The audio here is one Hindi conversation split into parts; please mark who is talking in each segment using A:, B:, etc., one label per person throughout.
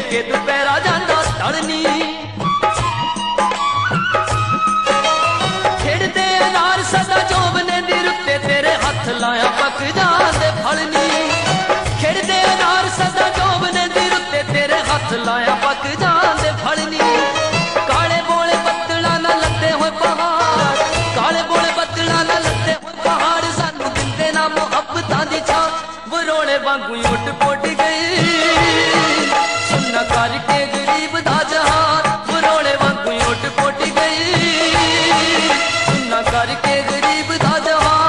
A: के दुपहरा जांदा तड़नी खेड़दे अनार सदा जोबने दी रुत्ते तेरे हथ लाया पक जांदे फलनी खेड़दे अनार सदा जोबने दी रुत्ते तेरे हथ लाया पक जांदे फलनी काले बोले बदला ना लदे होए पहाड़ काले बोले बदला ना लदे होए पहाड़ सानू दिंदे ना मुहब्बतां दी छां बरोले वांगू उठ पुट गई सुन्ना करके गरीब दा जहान बरोले वांगू उठ पुट गई सुन्ना करके गरीब दा जहान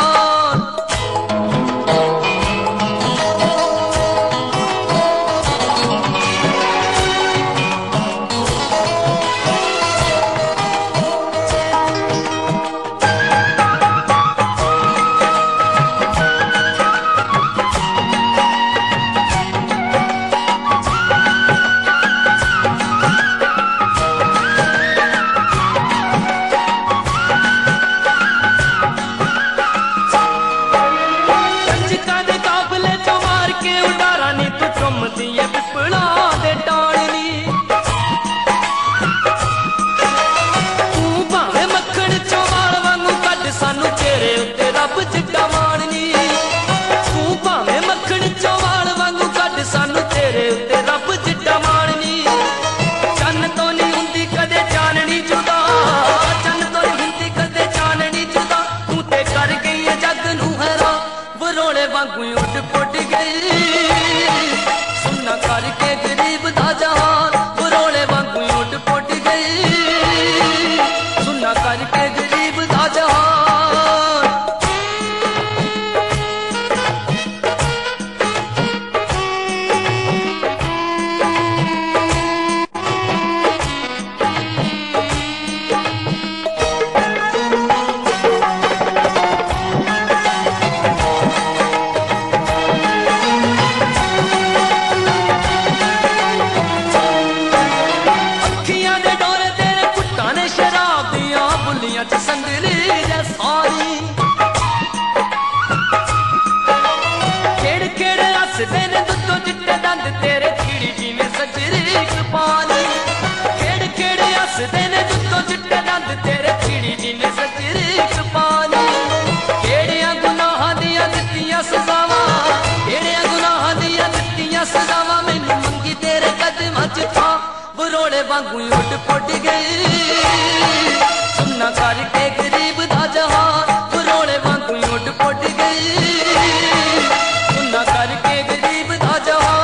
A: उठ पुट गई सुन्ना करके गरीब दा जहान बरोले वांगू उठ पुट गई सुन्ना करके गरीब दा जहान संदली सारी खेड़ खेड़ हसदे ने दुद्धों चिट्टे दंद तेरे खिड़ी जिवें सजरी पानी खेड़ खेड़ हसदे ने दुद्धों चिट्टे दंद तेरे खिड़ी जिवें सजरी पानी केड़ियां गुनाहां दियां दित्तियां सजावां केड़ियां गुनाहां दियां दित्तियां सजावां मैनू मंगी तेरे कदमां च था बरोले वांगू उठ पुट गई सुन्ना करके गरीब दा जहान बरोले वांगू उठ पुट गई सुन्ना करके गरीब दा जहान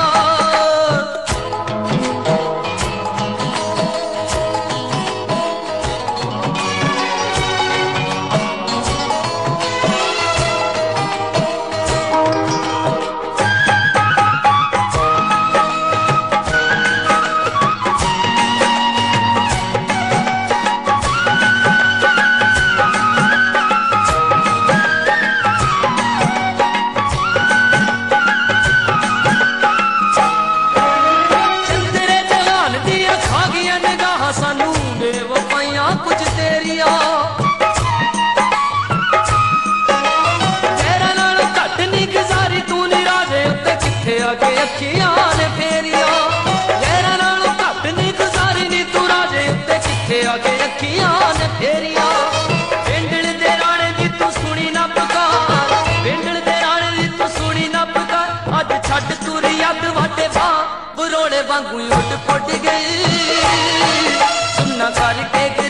A: अखियां ने फेरिया लहरां नालों घट नहीं गुजारी नी तू राजे उत्ते किथे आके अखियां ने फेरिया पिंडल दे राणे दी तू सुनी ना पुकार पिंडल दे राणे दी तू सुनी ना पुकार अज छड्ड तुरी अद वाटे बा बरोले वांगू उठ पुट गई सुन्ना करके